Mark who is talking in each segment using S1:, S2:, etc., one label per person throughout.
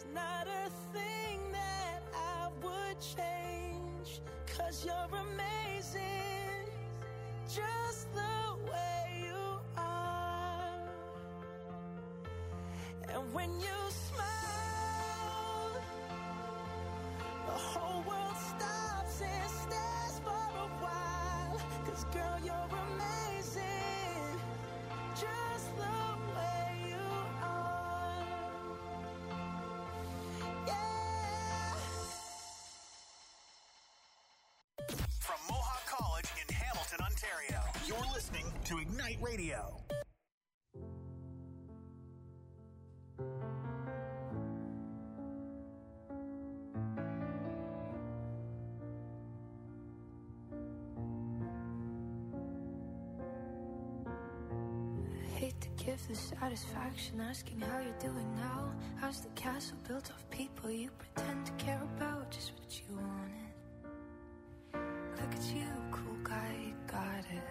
S1: There's not a thing that I would change, 'cause you're amazing, just the way you are. And when you smile, the whole world stops and stares for a while, 'cause girl, you're amazing, just the way you are. Yeah.
S2: From Mohawk College in Hamilton, Ontario, you're listening to Ignite Radio.
S3: Hate to give the satisfaction asking how you're doing now. How's the castle built of people you pretend to care about? Just what you wanted. Look at you, cool guy, you got it.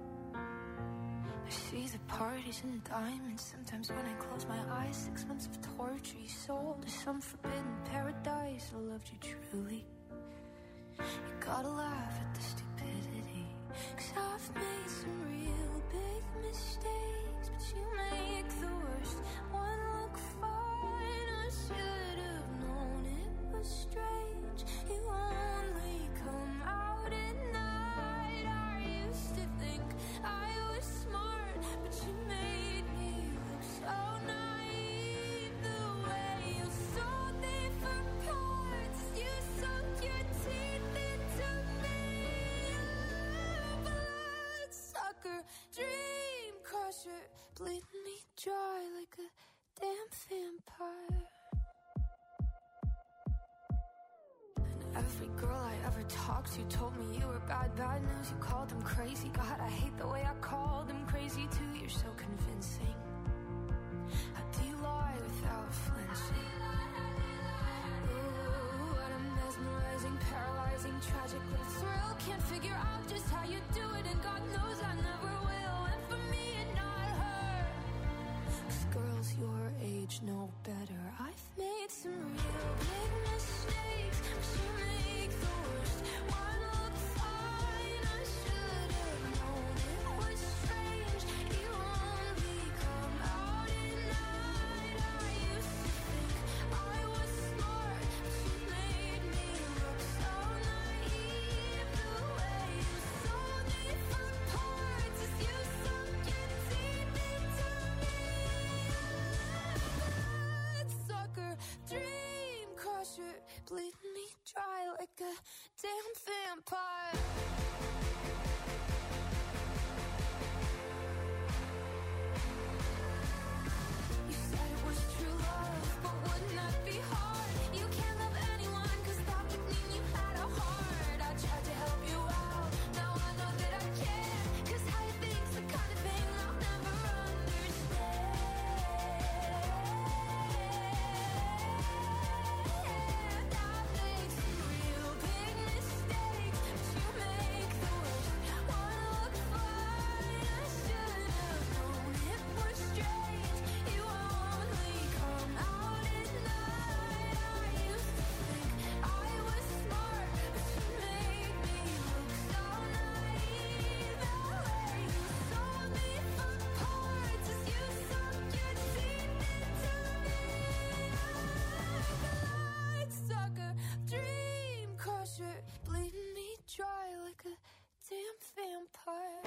S3: I see the parties and diamonds. Sometimes when I close my eyes, 6 months of torture you sold to some forbidden paradise. I loved you truly. You gotta laugh at the stupidity, 'cause I've made some real big mistakes, but you make the worst one look fine. I should have known it was strange. You only come out at night. I used to think I was smart, but you made me look so naive. The way you sold me for parts, you sunk your teeth into me. Bloodsucker, dream crusher, bleeding me dry like a damn vampire. And every girl I ever talked to told me you were bad, bad news. You called them crazy. God, I hate the way I called them crazy too. You're so convincing. How do you lie without flinching? Ooh, what a mesmerizing, paralyzing, tragic little thrill. Can't figure out just how you do it, and God knows I never will. And for me and not her, 'cause girls your age know better. I've made some real big mistakes, but you make the worst one look fine. I should have known it was strange. You only come out at night. I used to think I was smart, but you made me look so naive. The way you sold me for parts is you sunk your teeth into me. Bloodsucker, dream crusher, bleeding me dry like a damn vampire. You said it was true love, but wouldn't that be hard? You can't love anyone, 'cause that would mean you had a heart. I tried to help you out, now I know that I can't, 'cause how you think's the kind of thing I'll never understand. I've made some real big mistakes, but you make the worst one look fine. I should have known it was strange. You only come out at night. I used to think I was smart, but you made me look so naive. The way you sold me for parts is you sunk your teeth into me. Bloodsucker, dream crusher, bleeding me dry like a damn vampire.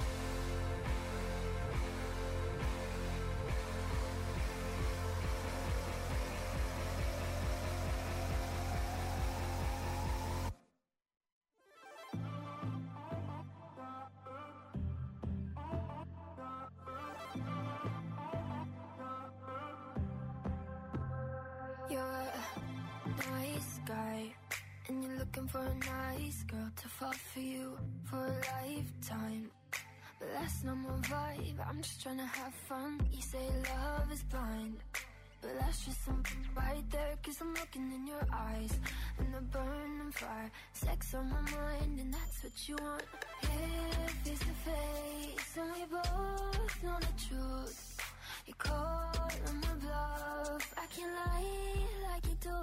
S3: You're a nice guy, and you're looking for a nice girl to fall for you for a lifetime. But that's not my vibe, I'm just trying to have fun. You say love is blind, but that's just something right there, 'cause I'm looking in your eyes, and the burning fire, sex on my mind, and that's what you want. Here, face to face, and we both know the truth. You call on my bluff, I can't lie like you do.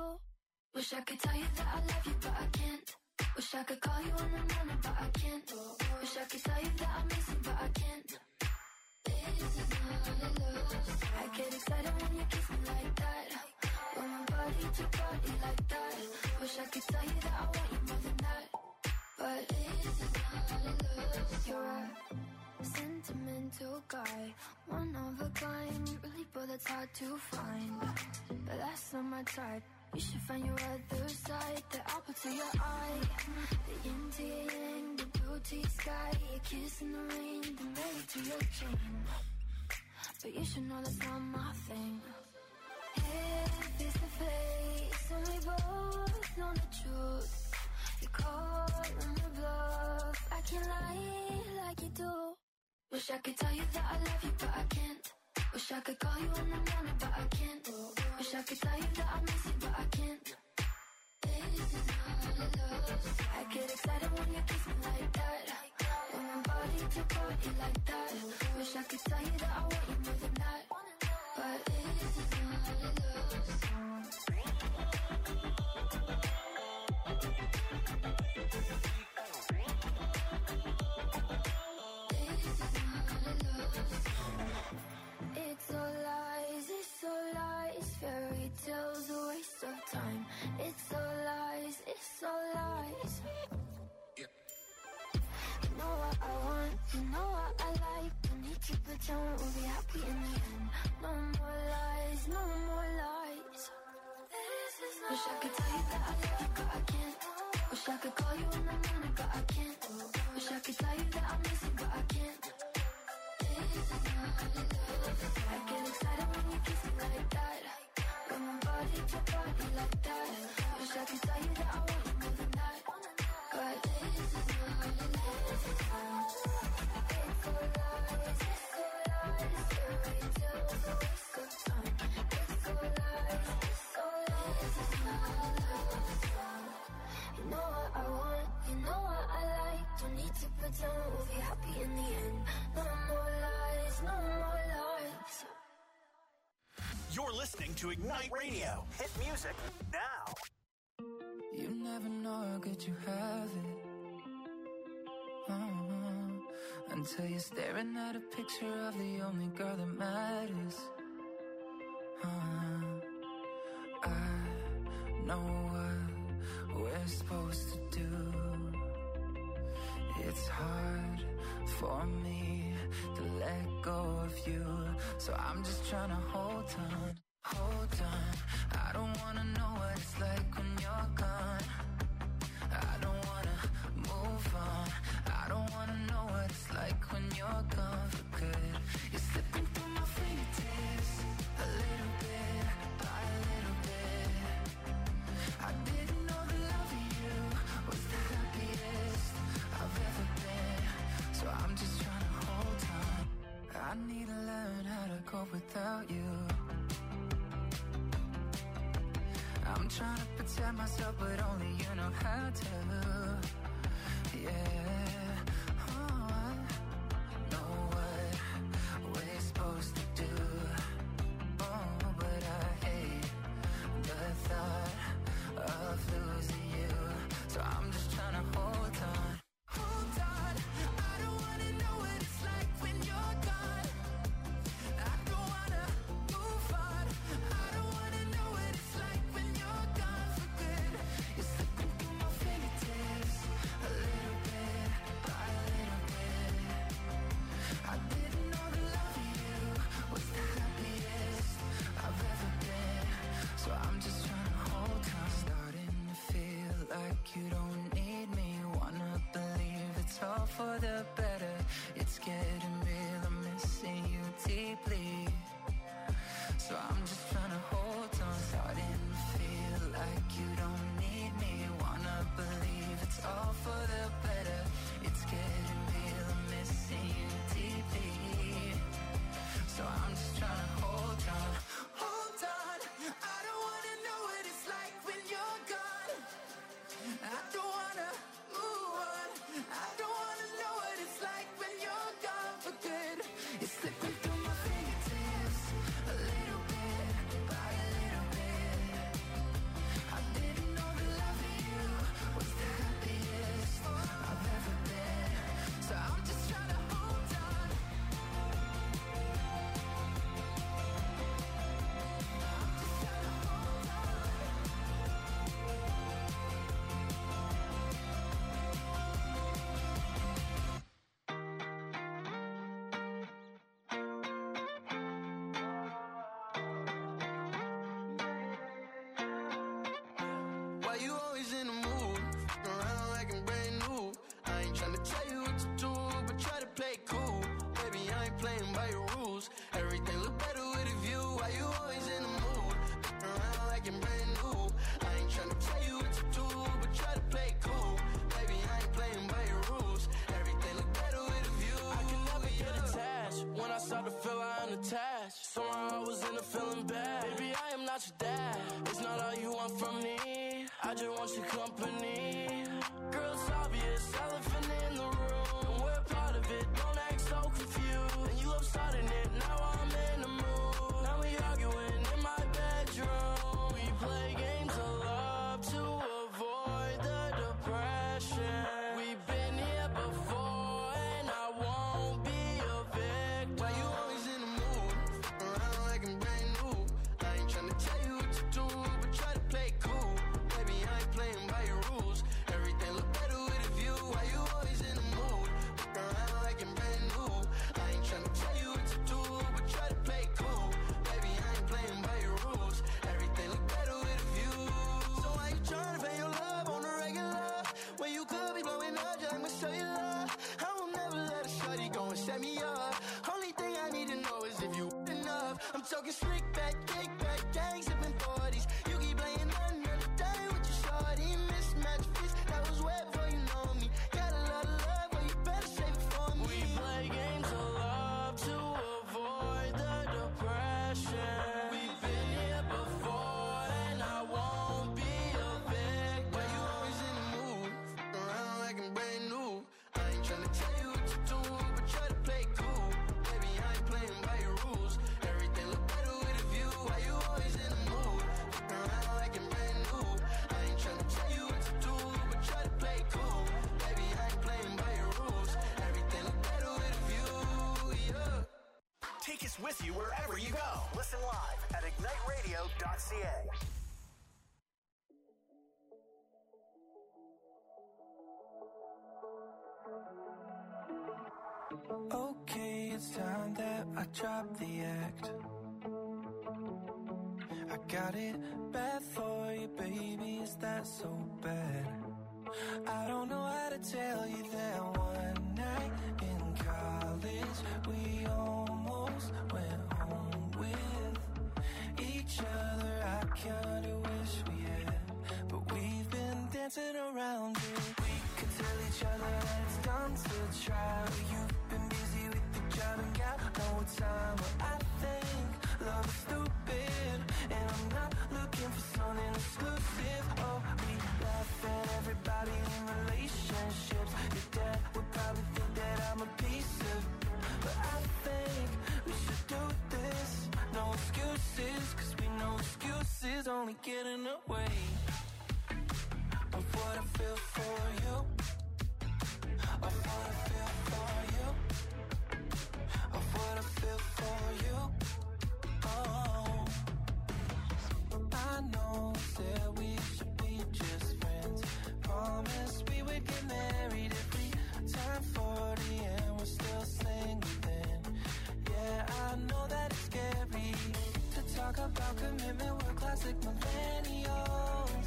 S3: Wish I could tell you that I love you, but I can't. Wish I could call you in the morning, but I can't. Wish I could tell you that I miss you, but I can't. This is not love. I get excited when you kiss me like that. When my body to body like that. Wish I could tell you that I want you more than that. But this is not love. You're a sentimental guy, one of a kind, really, but that's hard to find. But that's not my type. You should find your other side, the apple to your eye, the yin to your yang, the blue to your sky, a kiss in the rain, the melody to your chain. But you should know that's not my thing. Head face to face, and we both know the truth. You call on the bluff, I can't lie like you do. Wish I could tell you that I love you, but I can't. Wish I could call you in the morning, but I can't. Wish I could tell you that I miss you, but I can't. This is not love. I get excited when you kiss me like that. When my body to body like that. Wish I could tell you that I want you more than that. But this is not love. It's all lies, fairy tales, a waste of time. It's all lies, it's all lies. You know what I want, you know what I like. Don't need to pretend we'll be happy in the end. No more lies, no more lies. Wish I could tell you that I love you, but I can't. Wish I could call you in the morning, but I can't. Wish I could tell you that I miss you, but I can't. I get excited when you kiss me like that. When my body to body like that. Wish I could tell you that I want you more than that. But this is not love. It's all lies, fairy tales, a waste of time. It's all lies, it's not love. You know what I want, you know what I like. Don't need to pretend we'll be happy in the end. No more lies, no more lies.
S2: You're listening to Ignite Radio. Hit music now.
S4: You never know how good you have it. Until you're staring at a picture of the only girl that matters. I know what we're supposed to do. It's hard for me to let go of you, so I'm just trying to hold on, hold on. I don't wanna know what it's like when you're gone. I don't wanna move on. I don't wanna know what it's like when you're gone for good. You're slipping through my fingertips, a little bit by a little bit. I didn't know the love of you was the happiest I've ever been, so I'm just trying to hold on. I need to learn how to cope without you. I'm trying to protect myself, but only you know how to. Yeah, oh, I know what we're supposed to do. Oh, but I hate the thought of losing you, so I'm just trying to hold on. Hold on, I don't wanna know what it's like when you're gone. I don't wanna move on. I don't wanna know what it's like when you're gone for good. You're slipping through my fingertips, a little bit by a little bit. I didn't know the love of you was the happiest I've ever been, so I'm just trying to hold on. Starting to feel like you don't need me. Wanna believe it's all for the better. It's getting real, I'm missing you deeply, so I'm just trying to hold on. Starting to feel like you don't need me. Wanna believe it's all for the better. It's getting real, I'm missing you deeply, so I'm just trying to hold on. Hold on, I don't wanna know what it's like when you're gone. I don't
S5: tryna tell you what to do, but try to play it cool. Baby, I ain't playing by your rules. Everything look better with a view. Why you always in the mood? Around like you're brand new. I ain't tryna tell you what to do, but try to play it cool. Baby, I ain't playing by your rules. Everything look better with a view.
S6: I can never get attached. When I start to feel I unattached, somehow I was in a feeling bad. Baby, I am not your dad. It's not all you want from me. I just want your company. Girl, it's obvious, elephant in the room. We're part of it, don't act so confused. And you love starting it, now I'm in the mood. Now we arguing in my bedroom. We play games of love to avoid the depression. We've been here before and I won't be a victim.
S5: Why you always in the mood? Around like I'm brand new. I ain't tryna tell you what to do, but try to play it cool. Baby, I ain't playing by your rules. Everything look better with a view. Why you always in the mood? Around like I'm brand new. I ain't tryna tell you what to do, but try to play it cool. Baby, I ain't playing by your rules. Everything look better with a view. So why you tryna pay your love on the regular when you could be blowing up just like my cellular? I will never let a shorty go and set me up. Only thing I need to know is if you enough. I'm talking slick back, kick back, gang sipping 40s. You keep playing another day with your shorty. Mismatch fist, that was wet before you know me. Got a lot of love, but you better save it for me.
S6: We play games of love to avoid the depression. We've been here before and I won't be a victim.
S5: Why you always in the mood? Around like I'm brand new. I ain't tryna tell you what to do, but try to play it cool. Baby, I ain't playing by your rules. Everything look better with a view. Why you always in the mood? Around like I'm brand new. I ain't tryna tell you what to do, but try to play it cool. Baby, I ain't playing by your rules. Everything look better with a view, yeah.
S2: Take us with you wherever you go. Listen live at igniteradio.ca.
S4: Okay, it's time that I drop the act. I got it bad for you, baby, is that so bad? I don't know how to tell you that one night in college we almost went home with each other. I kinda wish we had, but we've been dancing around it. We could tell each other that it's done to try. You've been busy with the job and got no time. But I think love is stupid, and I'm not looking for something exclusive. Oh, we laugh at everybody in relationships. Your dad would probably think that I'm a piece of, but I think we should do this. No excuses, cause we know excuses only get in the way of what I feel for you. Of what I feel for you. Of what I feel for you. Oh, I know that we should be just friends. Promised we would get married if we turn 40 and we're still single then. Yeah, I know that it's scary to talk about commitment. We're classic millennials.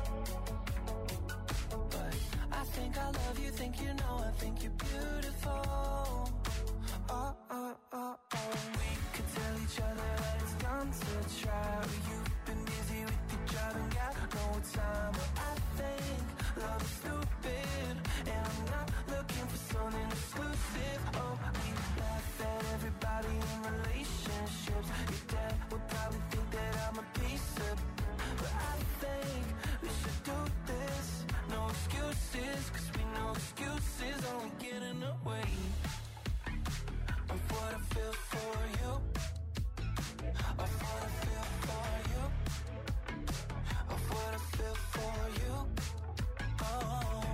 S4: But I think I love you, think you know, I think you're beautiful. Oh, oh, oh, oh. We could tell each other that it's done to try. You've been busy with your job and got no time. But I think love is stupid, and I'm not looking for something exclusive. Oh, we laugh at everybody in relationships. Your dad would probably think that I'm a piece of, but I think we should do this. No excuses, cause we know excuses only get in the way of what I feel for you. Of what I feel for you. Of what I feel for you. Oh,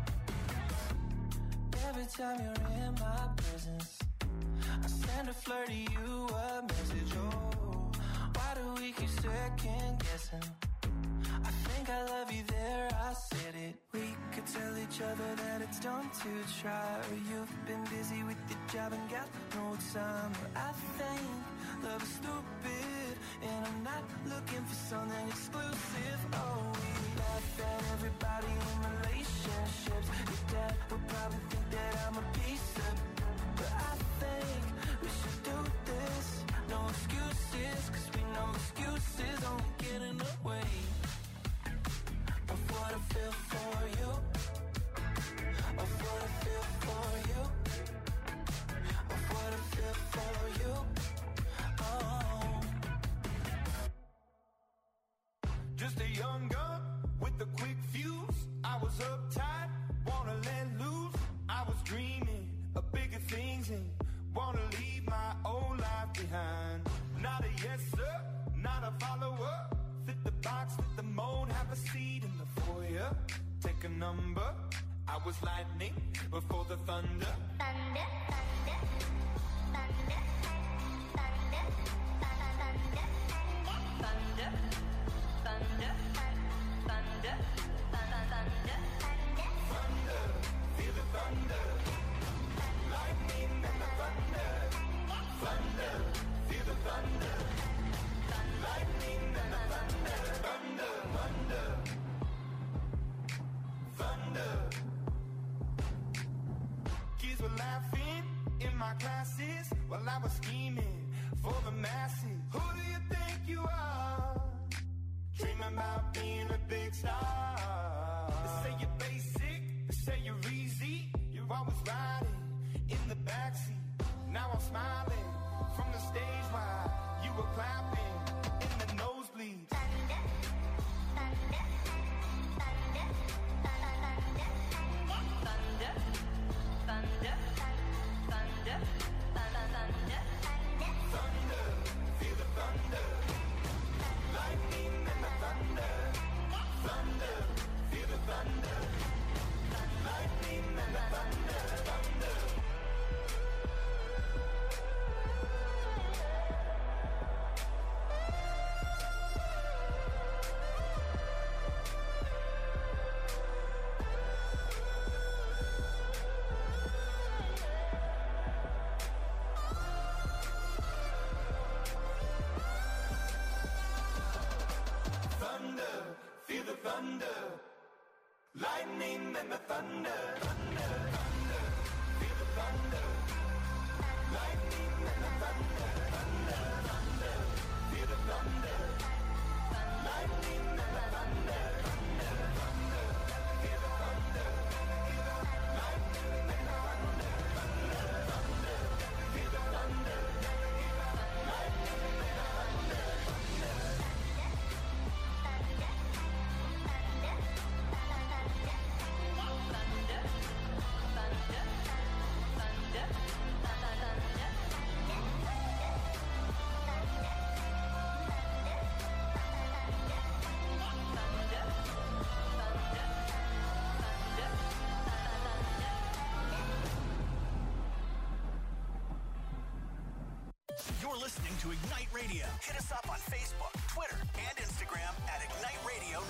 S4: every time you're in my presence, I send a flirt to you a message. Oh, why do we keep second guessing? I think I love you there, I said it. We could tell each other that it's done to try. You've been busy with your job and got no time. But I think love is stupid, and I'm not looking for something exclusive. Oh, we laugh at everybody in relationships. Your dad would probably think
S7: Just a young gun with a quick fuse. I was uptight, wanna let loose. I was dreaming of bigger things and wanna leave my old life behind. Not a yes sir, not a follower. Fit the box, fit the mold, have a seat in the foyer. Take a number. I was lightning before the thunder.
S1: Thunder, thunder, thunder, thunder, thunder, thunder, thunder, thunder, thunder,
S7: thunder, feel the thunder, lightning and the thunder, thunder, feel the thunder, lightning and the thunder, thunder, thunder, thunder. Kids were laughing in my classes while I was scheming for the masses. Who do you think you are? Dreaming about being a big star. They say you're basic, they say you're easy. You're always riding in the backseat. Now I'm smiling from the stage while you were clapping in the nosebleeds.
S1: thunder, thunder, thunder, thunder, thunder, thunder, thunder, thunder,
S7: Thunder, feel the thunder, lightning and the thunder, thunder, feel the thunder, lightning and the thunder, thunder. Thunder, feel the thunder, lightning and the thunder, thunder, thunder, feel the thunder, lightning and the thunder, thunder, thunder, feel the thunder, lightning and the thunder, thunder, thunder, feel the thunder, lightning and the thunder, thunder, thunder, feel the thunder, lightning and the thunder, thunder.
S2: You're listening to Ignite Radio. Hit us up on Facebook, Twitter, and Instagram at Ignite Radio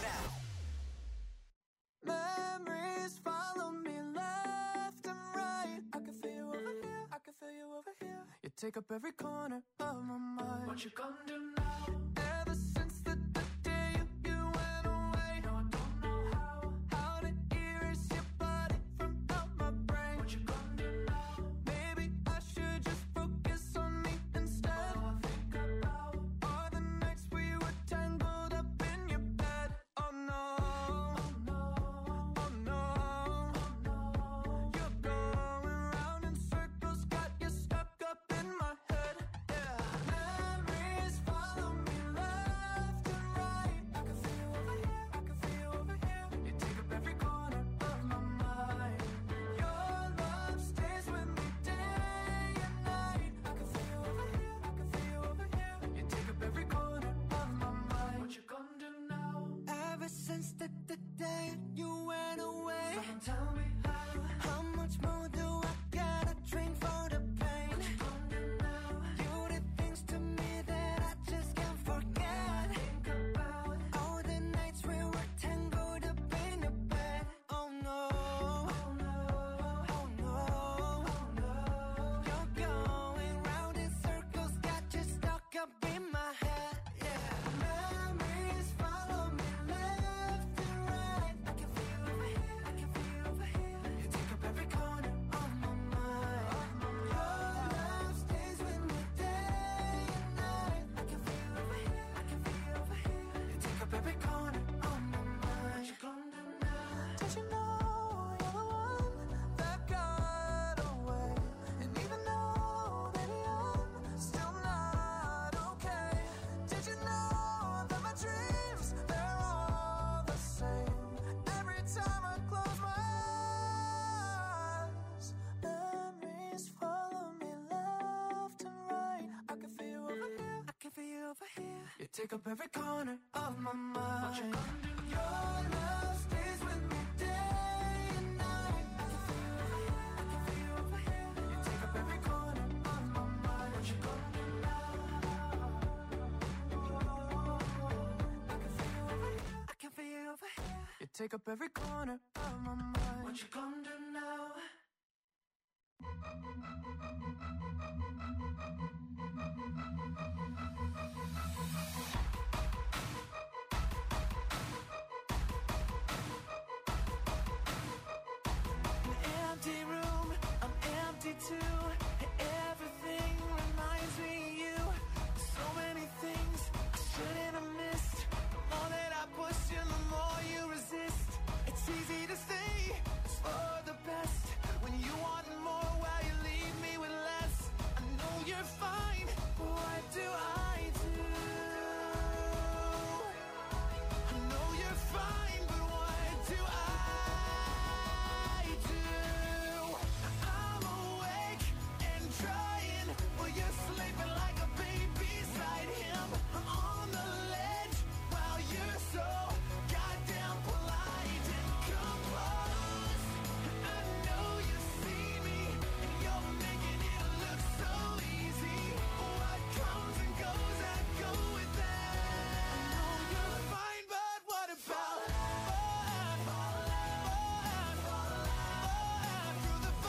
S2: now.
S1: Memories follow me left and right. I can feel you over here, I can feel you over here. You take up every corner of my mind. What you gonna do now? Ever since the day you went away, no, I don't know how to erase your body from out my brain. What you gonna do now? Maybe I should just focus on me instead. All I think about are the nights we were tangled up in your bed. Oh no, oh no, oh no, oh no. You're going round in circles, got you stuck up in my head. Yeah, memories follow me left and right. I can feel you over here, I can feel you over here. You take up every corner of my mind. Your love stays with me day and night. I can feel you over here, I can feel you over here. You take up every corner of my mind. What you gonna do now? Ever since the day you went away, someone tell me how much more do I gotta drink for the pain? What you gonna do now? You did things to me that I just can't forget. Think about all the nights we were tangled up in your bed. Oh no, oh no, oh no, oh no. You're going round in circles, got you stuck up in my head. Yeah, memories follow me left and right. I can feel you over here, I can feel you over here. You take up every corner of my mind. Your love stays with me day and night. I can feel you over here, I can feel you over here. You take up every corner of my mind. What you gonna do now? Did you know you're the one that got away? And even though, baby, I'm still not okay. Did you know that my dreams, they're take up every corner of my mind. What you gonna do? Your love stays with me day and night. I can feel you over here, I can feel you over here. You take up every corner of my mind. What you gonna do now? I can feel you over here, I can feel you over here. You take up every corner of my mind. What you gonna do now? Empty room, I'm empty too. Everything reminds me of you. So many things I shouldn't have missed. The more that I push you, the more you resist. It's easy to say it's for the best when you want more while you leave me with less. I know you're fine, but what do I do? I know you're fine, but what do I do? I'm awake and trying, but you're sleeping like a baby beside him. I'm on the ledge while you're so goddamn polite and composed. I know you see me and you're making it look so easy. What comes and goes, I go with that. I know you're fine, but what about through the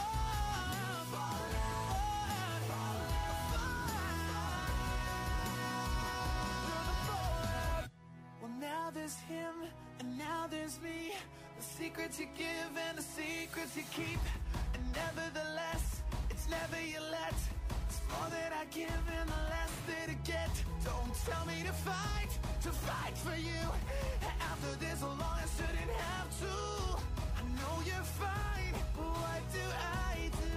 S1: well, now there's him and now there's me. The secrets you give and the secrets you keep. And nevertheless, it's never you let. It's more that I give and the less that I get. Don't tell me to fight for you. After this long, I shouldn't have to. I know you're fine, but what do I do?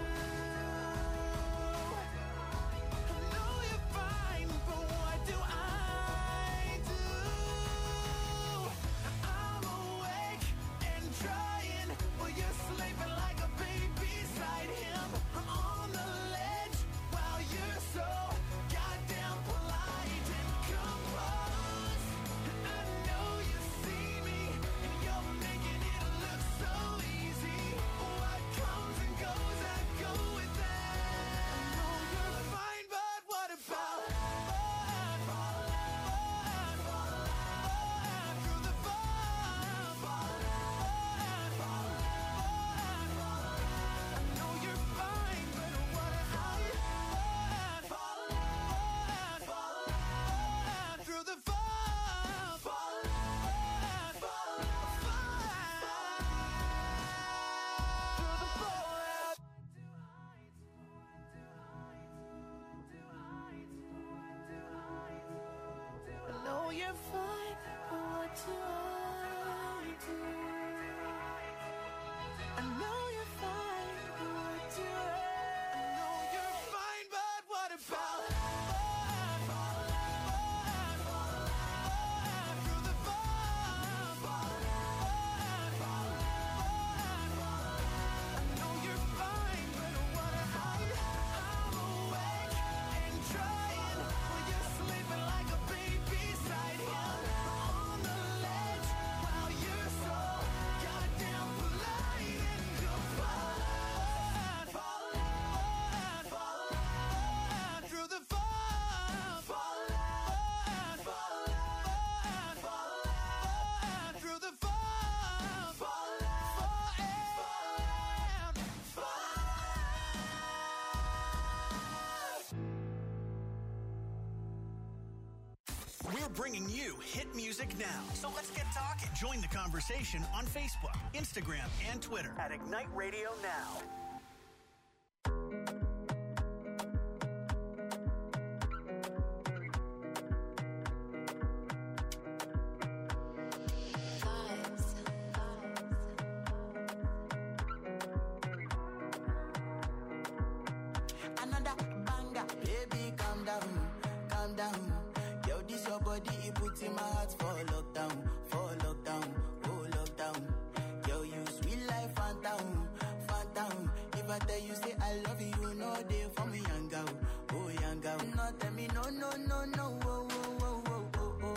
S1: I know you're fine, but what do I do? I'm awake and trying, but you're sleeping like a baby beside him. I'm on the ledge while you're so goddamn polite and composed. I know you see me and you're making it look so easy. What comes and goes, I go with that. I know you're fine, but what about through the I know you're fine, but what about through the I know you're fine, but what do I do? I know you're fine, but what do I know you're fine, but what about through the I know you're fine, but what about I'm awake and trying, but you're sleeping like a baby beside him. On the ledge while you're so goddamn polite and composed. Through the through the
S2: We're bringing you hit music now. So let's get talking. Join the conversation on Facebook, Instagram, and Twitter at Ignite Radio Now.
S5: Another banger, baby, calm down, calm down. Yo, this your body, it puts in my heart for lockdown, oh lockdown. Yo, you sweet life, phantom, phantom. If I tell you say I love you, no day for me, young girl, oh young girl. No tell me no, no, no, no, oh, oh, oh, oh, oh,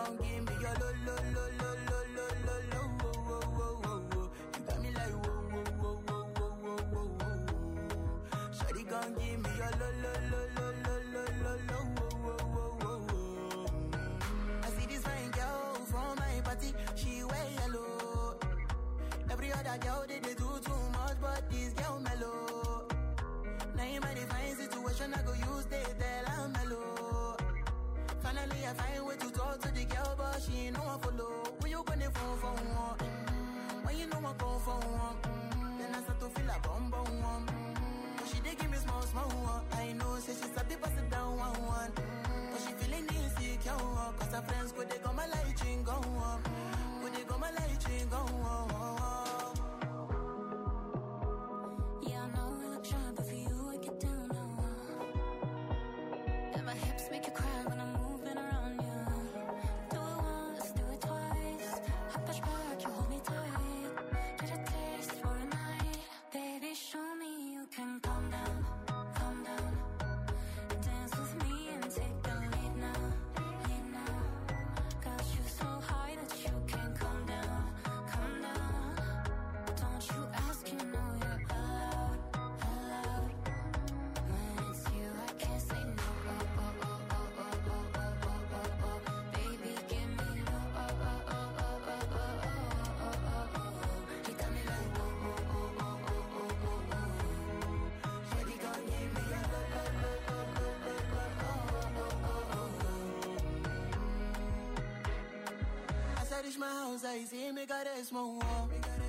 S5: gon' give me your lo lo lo lo lo lo lo lo wo wo wo wo wo. You got me like wo wo wo wo wo wo wo wo. Shawty gon' give me your lo lo lo lo lo lo lo lo wo wo wo wo wo. I see this fine girl from my party, she wear yellow. Every other girl they do too much, but this girl mellow. Now in my divine situation, I go use they tell I'm mellow. Finally, I find way to talk to the girl, but she ain't no one follow. When you gonna phone for one? When you know I go for one? Then I start to feel a bum bum one. But she dey give me small small one. I know, say she's a bit pass it down one. But she feeling insecure, cause her friends go they go my light ring go on. Go they go my light ring go on.
S3: Yeah, I know we look shy, but for you I get down low. And my hips make you cry when I'm moving around you. Do it once, do it twice. I push back, you hold me tight. Get a taste for a night. Baby, show me you can calm down, calm down. Dance with me and take the lead now, lead now. Got you so high that you can't come down, come down. Don't you ask, you know you're allowed, allowed. When it's you, I can't say no. Oh, oh, oh, oh, oh, oh, oh, oh, oh, oh. Baby, give me low. Oh, oh, oh, oh, oh, oh, oh, oh, oh, oh. You got me like oh, oh, oh, oh, oh, oh, oh, oh.
S5: Shawty gon' give me a lo lo lo lo lo lo lo oh oh oh oh. As I reach my house, I see me got a small wall.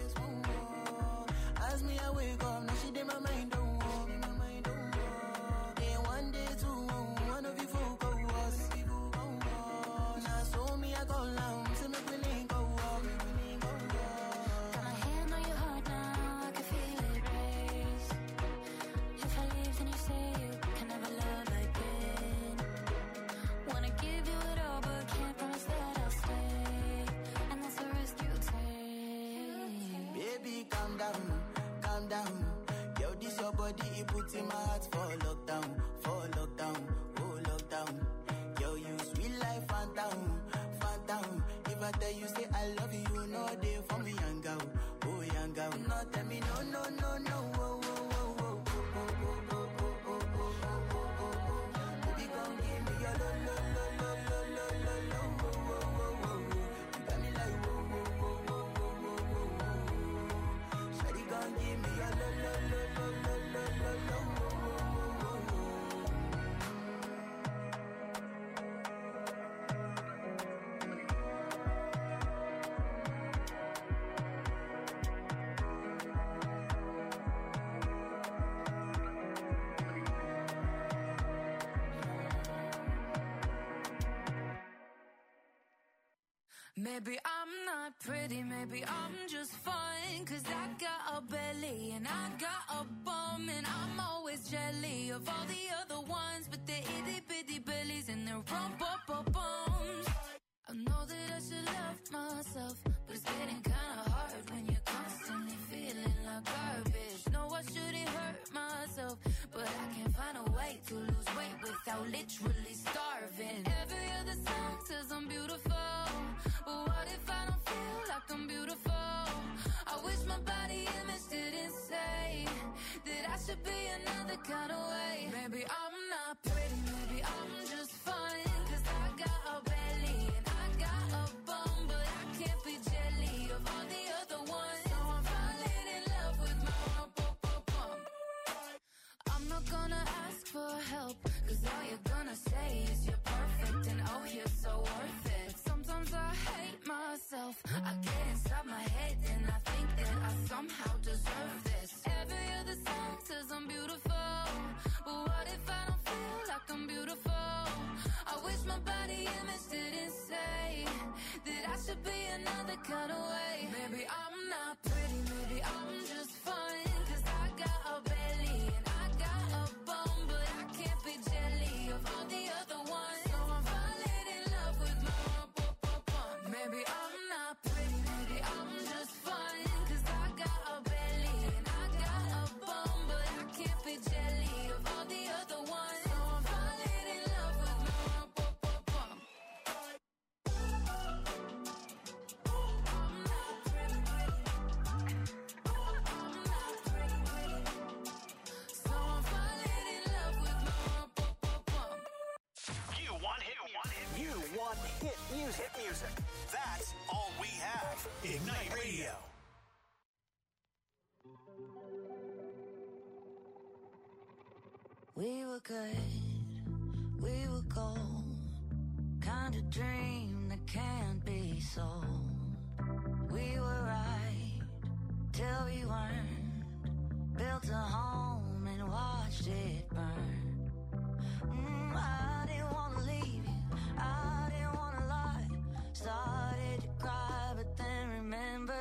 S5: As me I wake up, now she did my mind don't walk. Then one day two, one of you folk go us. Now so me I go long, so me we link go walk.
S3: Got my hand on your heart now, I can feel it race. If I leave, then you say you can never love again. Wanna give you it all, but can't promise that I'll stay. And that's the risk you take.
S5: Baby, calm down, calm down. Yo, this your body, it puts in my heart for lockdown, oh lockdown. Yo, you sweet life, phantom, phantom. If I tell you say I love you, you know they for me, young girl, oh young girl. No, tell me no, no, no, no, oh, oh, oh, oh, oh, oh, oh, oh, oh, oh, oh, oh, oh. Baby, gon' give me your lo, lo, lo, lo, lo, lo, lo, lo, oh, oh, oh, oh, oh. You got me like oh, oh, oh, oh, oh, oh, oh, oh. Shawty gon' give me your lo, lo, lo, lo, lo, lo, lo, lo, oh, oh, oh, oh, oh.
S3: Maybe I'm not pretty, maybe I'm just fine. Cause I got a belly and I got a bum. And I'm always jelly of all the other ones. But they're itty bitty bellies and they're rump-up-up-bums. I know that I should love myself, but it's getting kinda hard when you're constantly feeling like garbage. No, I shouldn't hurt myself, but I can't find a way to lose weight without literally starving. Every other song says I'm beautiful, but what if I don't feel like I'm beautiful? I wish my body image didn't say that I should be another kind of way. Maybe I'm not pretty, maybe I'm just fine. Cause I got a belly and I got a bum, but I can't be jelly of all the other ones. So I'm falling in love with my bum. I'm not gonna ask for help, cause all you're gonna say is you're perfect and oh you're so worth it. But sometimes I hate myself, I get inside my head and I think that I somehow deserve this. Every other song says I'm beautiful, but what if I don't feel like I'm beautiful? I wish my body image didn't say that I should be another kind of way. Maybe I'm not pretty, maybe I'm just fine. Cause I got a belly and I got a bum, but I can't be jelly of all the other ones. So I'm falling in love with my bum. Maybe I'm not pretty, maybe I'm just fine. Cause I got a belly and I got a bum, but I can't be jelly of all the other ones. So I'm falling in love with my bum.
S2: Hit music. That's all we have. Ignite Radio.
S8: We were good, we were gold. Kind of dream that can't be sold. We were right till we weren't. Built a home and watched it burn. I didn't want to leave you, I didn't want to lie. Started to cry, but then remembered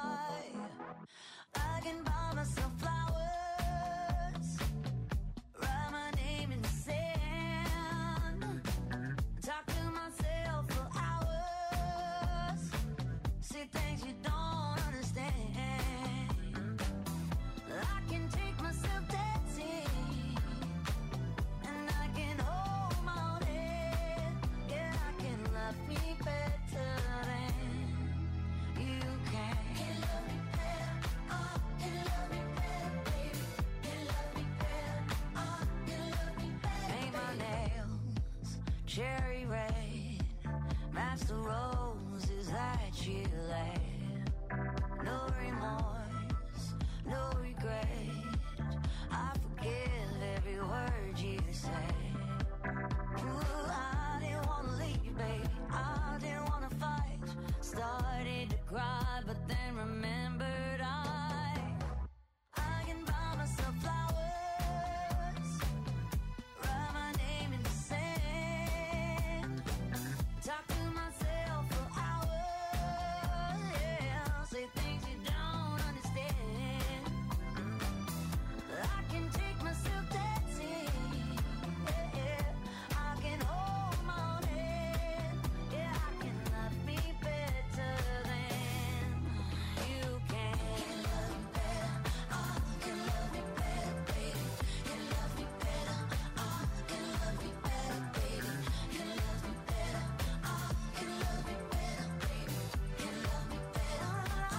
S8: I can buy myself flowers, write my name in the sand, talk to myself for hours, see things you don't understand. I can take myself dancing, and I can hold my own head. Yeah, I can love me better than you can. Can love me better, can love me better, baby. Can love me better, can love me better. Paint my nails cherry red, match the roses that you laid. No remorse, no regret. I forgive every word you say. Ooh, I didn't want to leave, baby. I didn't want to fight. Started to cry, but then remembered I can buy myself flowers, write my name in the sand, talk to myself for hours, yeah, say things you don't understand. I can take myself dancing, yeah, I can hold my own head, yeah, I can love me better than you can. Can love me better, can love me better, baby. Can love me better, can love me better, baby. Can love me better, can love me better, baby. Can love me better.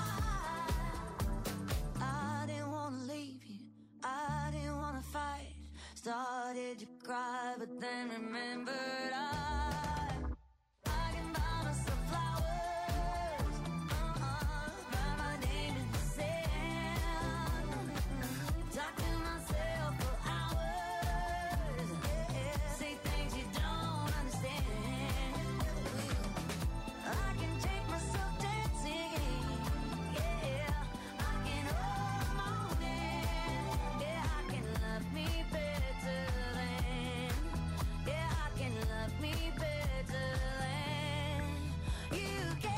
S8: I didn't want to leave you, I didn't want to fight. Started to cry, but then remembered I can buy myself flowers, write my name in the sand, talk to myself for hours, yeah, say things you don't understand. I can take myself dancing, yeah, I can hold my own hand, yeah, I can love me better than, yeah, I can love me better than you can.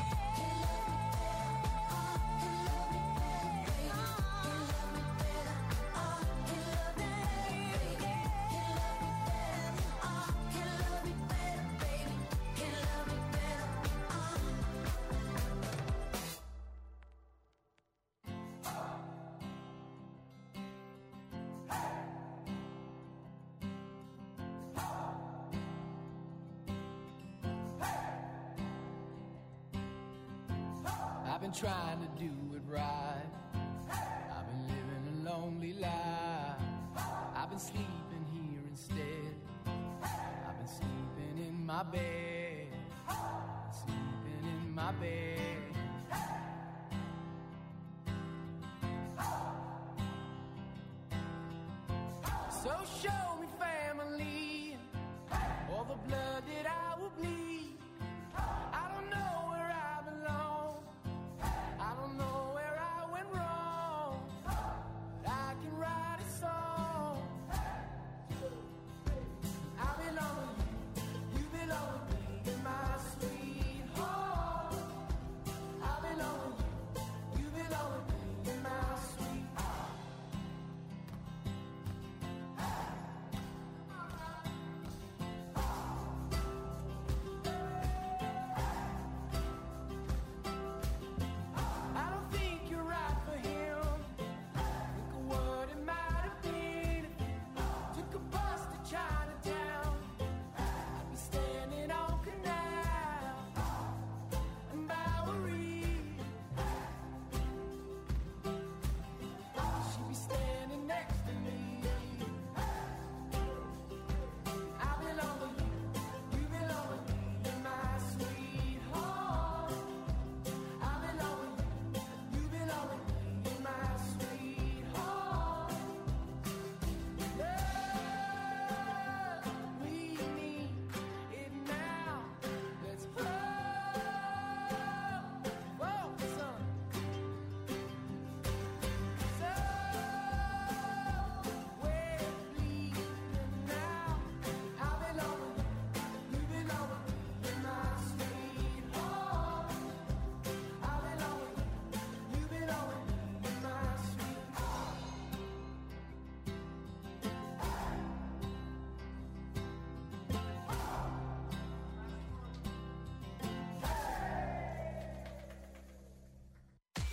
S9: I've been trying to do it right. I've been living a lonely life. I've been sleeping here instead. I've been sleeping in my bed. Sleeping in my bed. So show me family, all the blood that I will bleed. I don't know where I belong. I don't know where I went wrong. But I can write a song. I belong with you, you belong with me, you're my sweetheart. I belong with you, you belong with me, you're my sweetheart.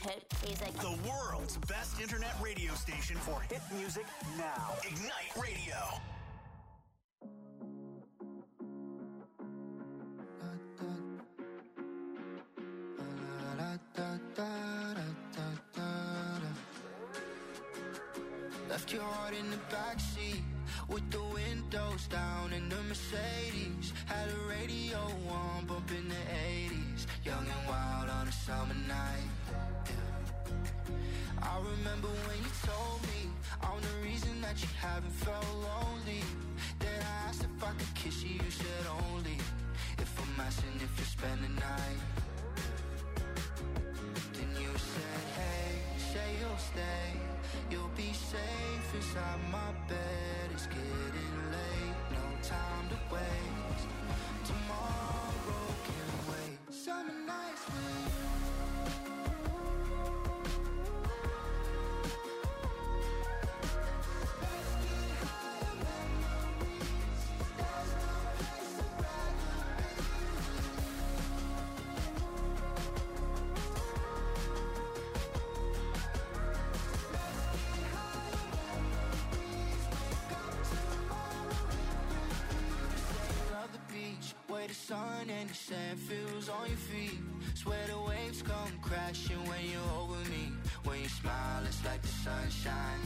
S10: hit music.
S2: The world's best internet radio station for hit music now. Ignite Radio.
S4: Left your heart in the backseat with the windows down in the Mercedes. Had a radio on, bumping the 80s. Young and wild on a summer night. Yeah. I remember when you told me I'm the reason that you haven't felt lonely. Then I asked if I could kiss you, you said only if I'm asking if you spend the night. Then you said, hey, say you'll stay. You'll be safe inside my bed. It's getting late, no time to waste. Tomorrow can wait. Summer nights with you. Let's get higher memories. There's no place I'd rather be with you. Where the sun and the sand feels on your feet. Swear the waves come crashing when you're over me. When you smile, it's like the sunshine.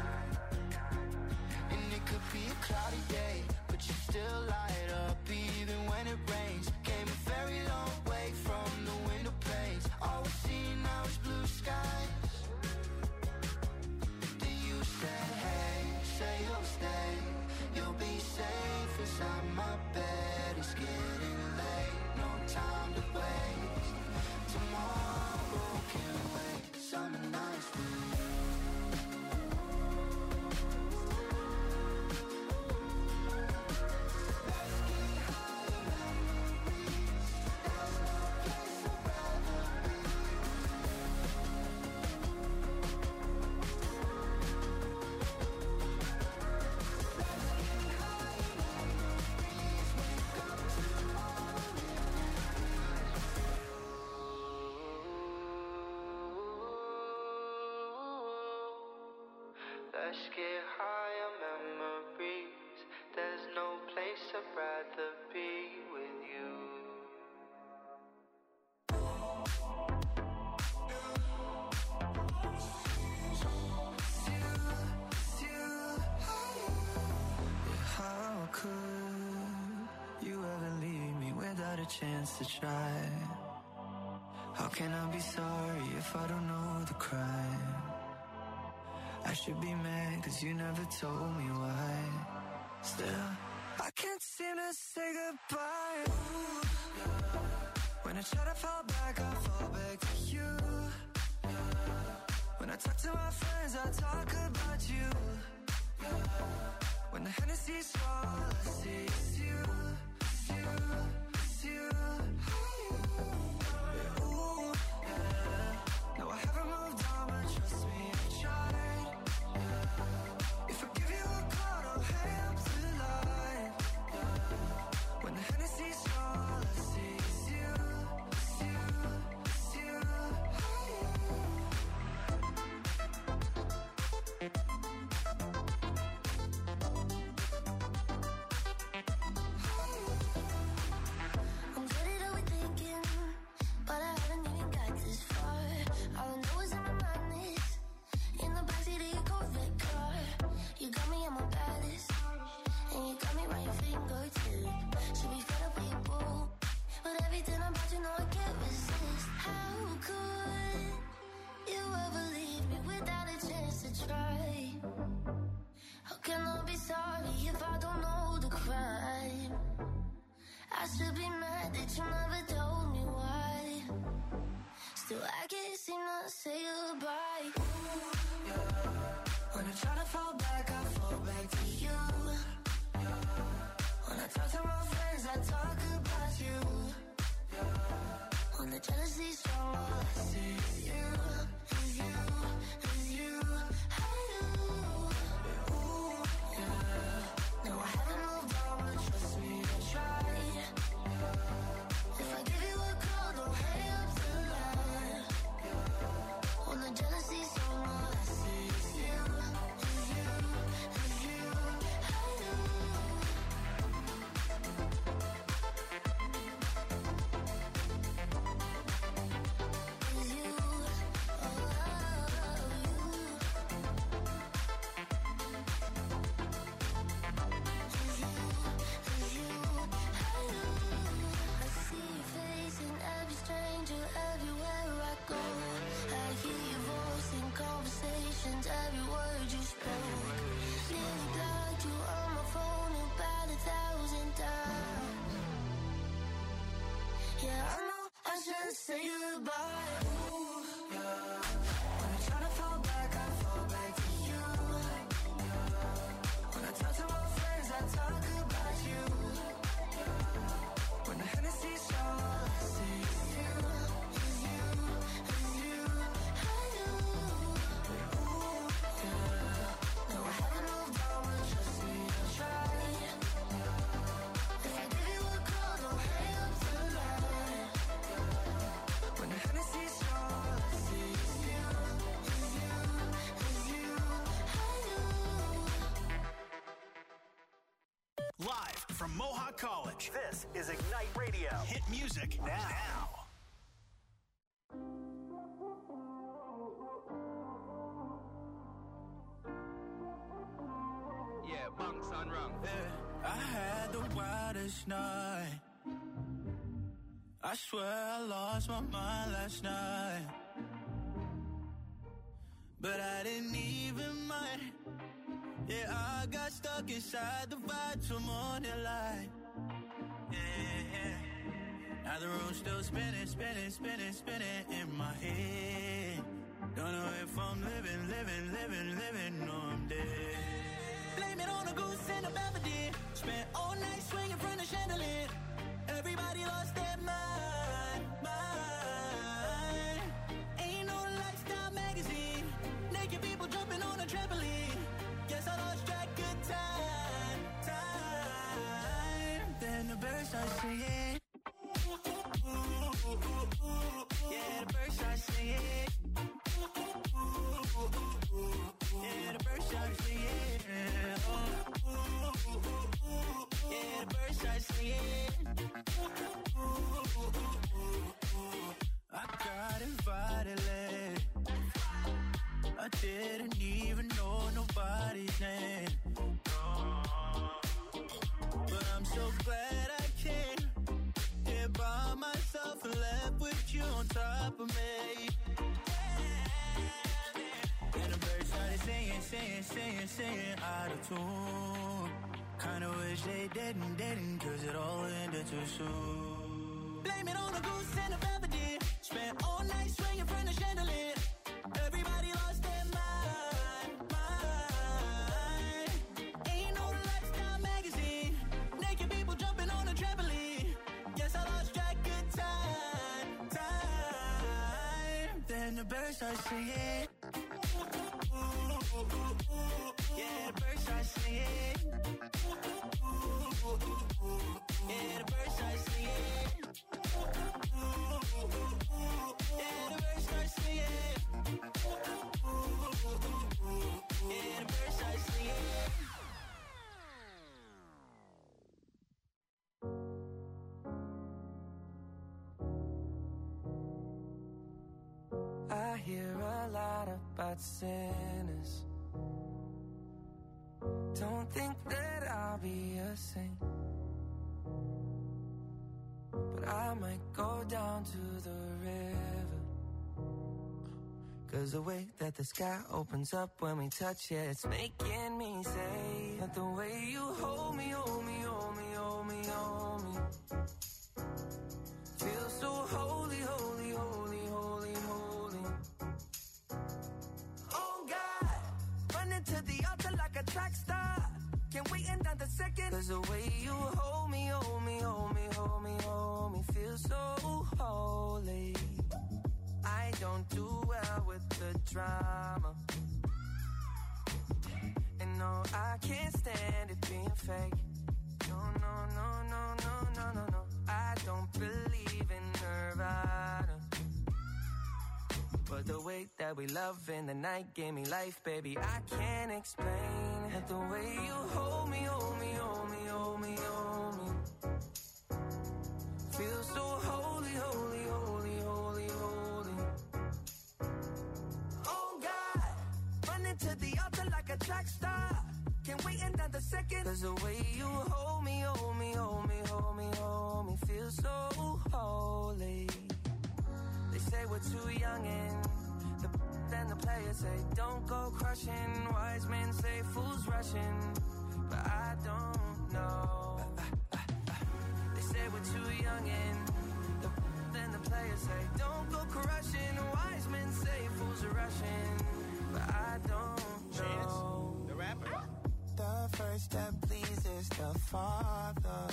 S4: And it could be a cloudy day, but you still light up even when it rains. Came a very long way from the window panes. All we see now is blue skies. Then you said, hey, say you'll stay. You'll be safe inside my bed. It's getting late, no time to waste. Tomorrow can wait. Summer nights with you. Let's get higher memories. There's no place I'd rather be Let's get higher memories. There's no place I'd rather be with you. How could you ever leave me without a chance to try? How can I be sorry if I don't know the crime? I should be mad cause you never told me why. Still, I can't seem to say goodbye. Ooh, yeah. When I try to fall back, I fall back to you. Yeah. When I talk to my friends, I talk about you. Yeah. When the Hennessy's all I see is you, it's you, it's you. Yeah, ooh, yeah. No, I haven't moved on, but trust me, I tried. If I give you a call, don't hang up the line. When the Hennessy's all I see is you, it's you, it's you.
S3: I'm getting overthinking, but I haven't even got this far. All I know is in my mind is in the backseat of your Corvette car. You got me at my baddest, and you got me right your fingertip. Should be fed up with your boo, but everything about you know I can't resist. How could you ever leave me without a chance to try? How can I be sorry if I don't know the crime? I should be mad that you never told me why. Still I can't seem to say goodbye. Ooh, yeah. When I try to fall back, I fall back to you. Yeah. When I talk to my friends, I talk about you. Yeah. When the jealousy's strong, all I see is you, is you, is you. I do. Ooh, yeah. No, I haven't moved on, but trust me, I tried. If I give you a call, don't hang up the line.
S4: to say goodbye. Ooh, yeah. When I try to fall back, I fall back to you. Yeah. When I talk to my friends, I talk about you. Yeah. When the Hennessy's all I see is you, is you, is you. I do. Ooh, yeah. No, I haven't moved on, but trust me, I'll try. If I give you a call, don't hang up the line. When the Hennessy's all I see is you, is you, is you. I do.
S2: Live from Mohawk College, this is Ignite Radio. Hit music now.
S10: Yeah, bunks on wrong.
S11: I had the wildest night. I swear I lost my mind last night. But I didn't even mind. Yeah, I got stuck inside the vibe till morning light. Yeah. Now the room's still spinning, spinning, spinning, spinning in my head. Don't know if I'm living, or I'm dead. Blame it on a goose and a Belvedere. Spent all night swinging from the chandelier. Everybody lost their mind. Ain't no lifestyle magazine. Naked people jumping on a trampoline. Guess I lost track of time. Then the birds start singing. Yeah, the birds start singing. Yeah, the birds start singing. Yeah, the birds start singing. I got invited late. I didn't even know nobody's name. But I'm so glad I came here by myself and left with you on top of me. And the birds started singing out of tune. Kinda wish they didn't, cause it all ended too soon. Blame it on a goose and a Belvedere. Spent all night swinging from the chandelier. Everybody lost their mind. Ain't no lifestyle magazine. Naked people jumping on a trampoline. Guess I lost track of time. Then the birds start singing. Yeah, the birds start singing. Yeah, the birds start singing. Yeah, the birds start singing. Yeah, the birds start singing.
S4: I hear a lot about sinners. Don't think that I'll be a saint, but I might go down to the river. Cause the way that the sky opens up when we touch it, it's making me say that the way you hold me, hold me, hold me, hold me, hold me, feels so holy, holy, holy, holy, holy. Oh God, running to the altar like a track star. Can't wait another second. Cause the way you hold me, hold me, hold me, hold me, hold me, feels so holy. I don't do well with the drama, and no, I can't stand it being fake. No, no, no, no, no, no, no, no. I don't believe in Nirvana, but the way that we love in the night gave me life, baby. I can't explain it. The way you hold me, hold me, hold me, hold me, hold me, feel so holy, holy, holy, holy, holy. Oh God, running to the altar like a track star. Can't wait another second. Cause the way you hold me, hold me, hold me, hold me, hold me, feel so holy. They say we're too young and then the players say don't go crushing. Wise men say fools rushing, but I don't know. They say we're too young and than the players say. Don't go crushing, wise men say fools are rushing. But I don't know.
S5: The rapper.
S4: The first step pleases the Father.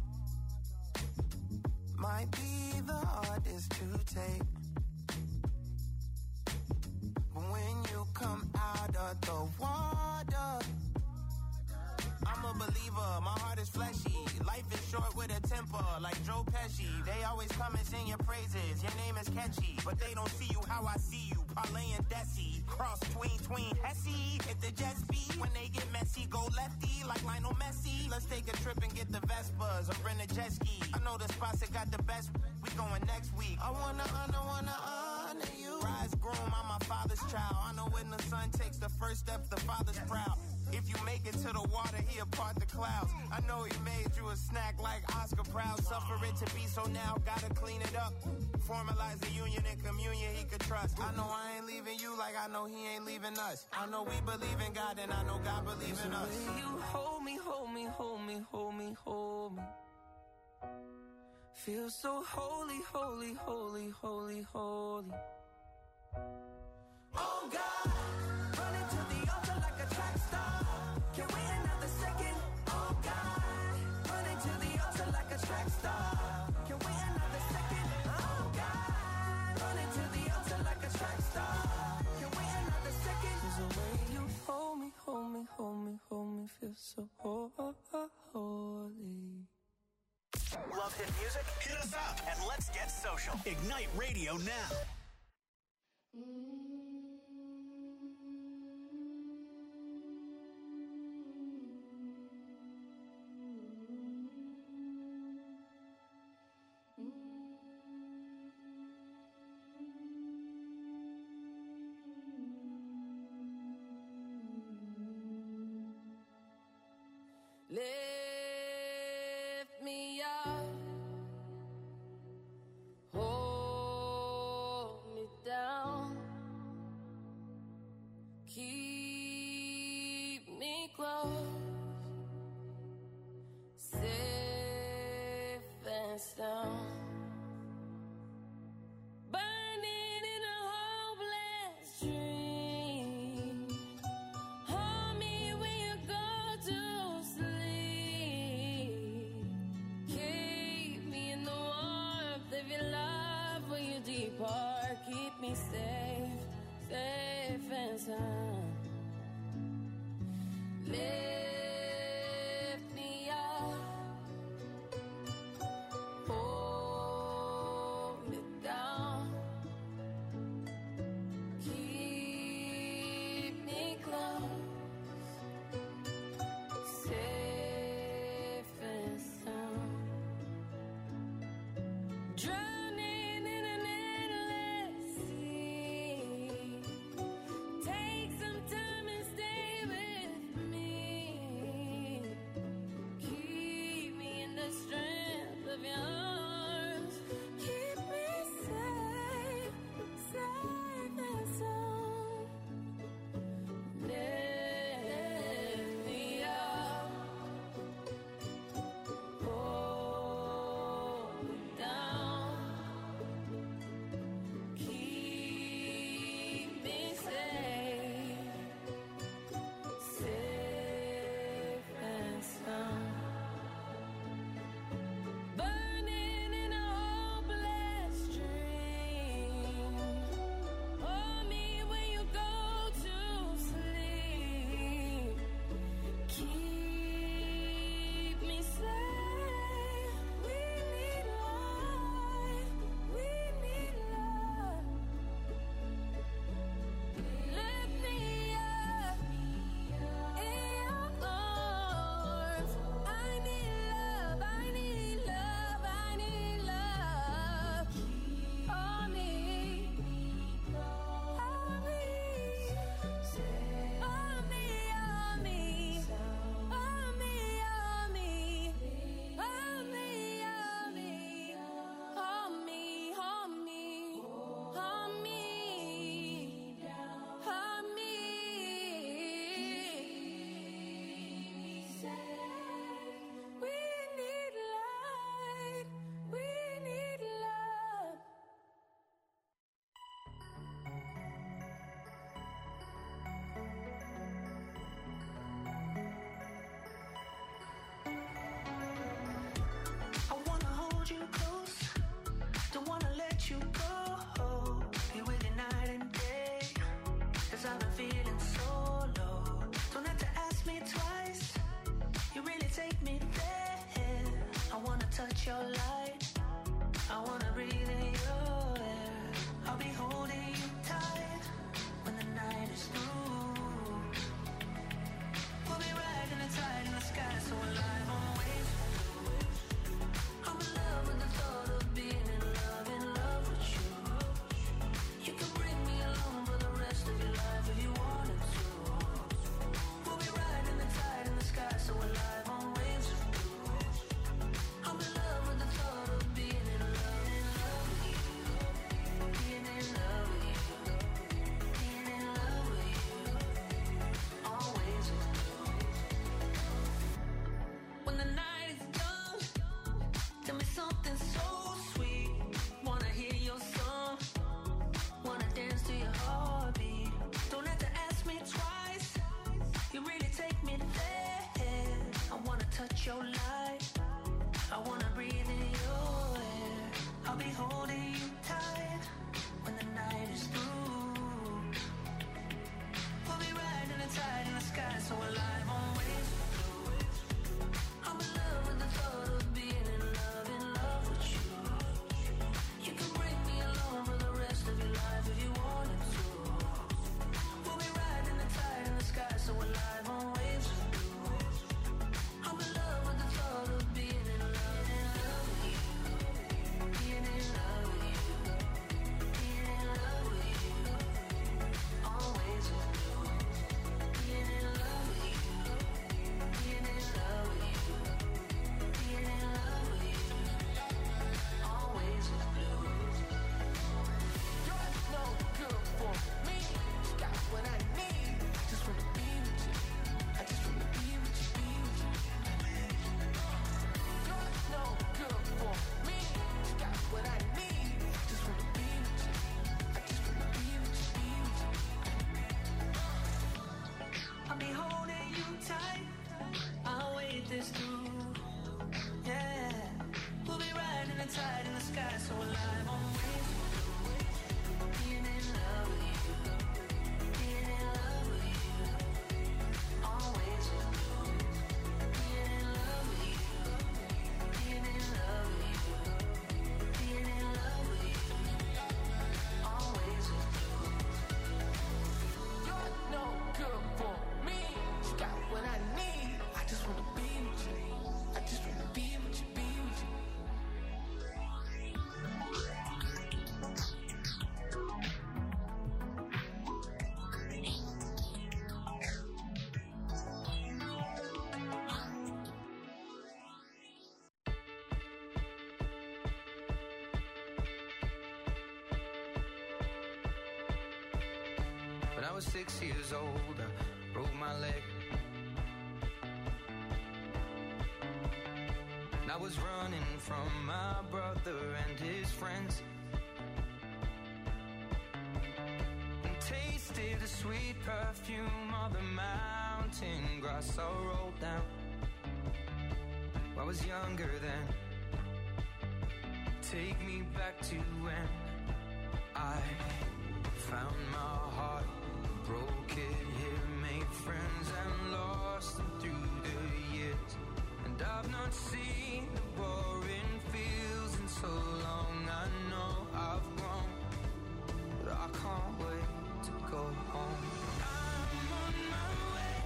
S4: Might be the hardest to take. But when you come out of the water, I'm a believer, my heart is fleshy. Life is short with a temper, like Joe Pesci. They always come and sing your praises, your name is catchy. But they don't see you how I see you, Parlay and Desi. Cross tween, Hesse. Hit the jet speed, when they get messy, go lefty, like Lionel Messi. Let's take a trip and get the Vespas, or rent a jet ski. I know the spots that got the best, we going next week. I wanna honor you. Rise groom, I'm my father's child. I know when the son takes the first step, the father's proud. If you make it to the water, he'll part the clouds. I know he made you a snack like Oscar Proud. Suffer it to be so now, gotta clean it up. Formalize the union and communion he could trust. I know I ain't leaving you like I know he ain't leaving us. I know we believe in God and I know God believes in us. You hold me, hold me, hold me, hold me, hold me. Feel so holy, holy, holy, holy, holy. Oh God, running to the altar like a track star. Can't wait another second. Oh God, running to the altar like a track star. Can't wait another second. Oh God, running to the altar like a track star. Can't wait another second. 'Cause the way you hold me, hold me, hold me, hold me, feel so holy.
S2: Love hit music? Hit us up and let's get social. Ignite Radio now.
S10: Lift me up, hold me down, keep me close, safe and sound. Burning in a hopeless dream. Hold me when you go to sleep. Keep me in the warmth of your love when you depart. Keep me safe, safe and sound. Lift me up, hold me down, keep me close, safe and sound. Drowning in an endless sea. Take some
S4: let you go. Be with you night and day. 'Cause I've been feeling so low. Don't have to ask me twice. You really take me there. I wanna touch your light. I wanna breathe in your air. I'll be holding you tight when the night is through. We'll be riding the tide in the sky, so alive on waves. I'm in love with the thought of being in love with you. You can bring me along for the rest of your life if you wanted to. We'll be riding the tide in the sky, so alive on waves. I'm in love with the thought of being in love with you. Being in love with you. Being in love with you. Always with you. When the night is done, tell me something so sweet. Wanna hear your song. Wanna dance to your heartbeat. Don't have to ask me twice. You really take me there. I wanna touch your light. I wanna breathe in your air. I'll be holding you tight when the night is through. We'll be riding the tide in the sky, so alive on waves. I'm in love with the thought of being in love with you. You can bring me along for the rest of your life if you wanted to. We'll be riding the tide in the sky, so alive on waves. I'm in love with the thought of being in love with you. Being in love with you. Being in love with you. Always with you. Being in love with you. Being in love with you. Being in love with you. Always with you.
S9: You're no good for me. Got what I need. Just wanna be with you. I just wanna be with you, be with you. You're no good for me. Got what I need. Just wanna be with you. I just wanna be with you, be with you.
S4: I'll be holding you tight. I'll wait this through. Yeah. We'll be riding the tide in the sky, so alive on waves. Being in love with you. Being in love with you. Always with you. Being in love with you. Being in love with you. Being in love with you. Always with you.
S9: You're no good for me. Got what I need. I just wanna be with you. I just wanna be with you, be with you.
S12: When I was 6 years old, I broke my leg. And I was running from my brother and his friends. And tasted the sweet perfume of the mountain grass I rolled down. I was younger then. Take me back to when I found my heart, broke it here, made friends and lost them through the years. And I've not seen the boring fields in so long. I know I've grown, but I can't wait to go home. I'm on my way,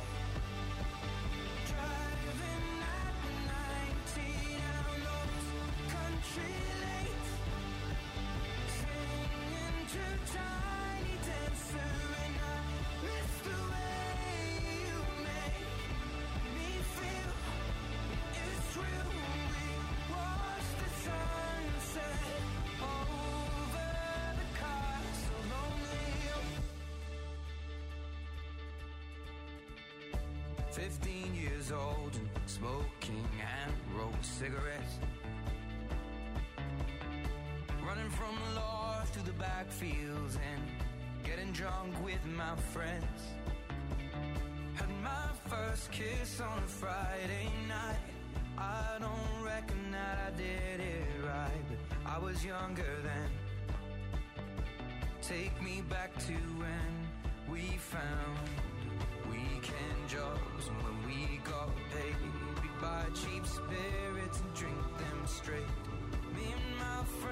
S12: driving at 90 down those country lanes, singing to Tiny Dancer, and I miss the way you make me feel. It's real. We watch the sunset over the castle lonely. 15 years old and smoking and rolled cigarettes, running from the law through the backfields and getting drunk with my friends. Had my first kiss on a Friday night. I don't reckon that I did it right, but I was younger then. Take me back to when we found weekend jobs and when we got paid. We'd buy cheap spirits and drink them straight. Me and my friends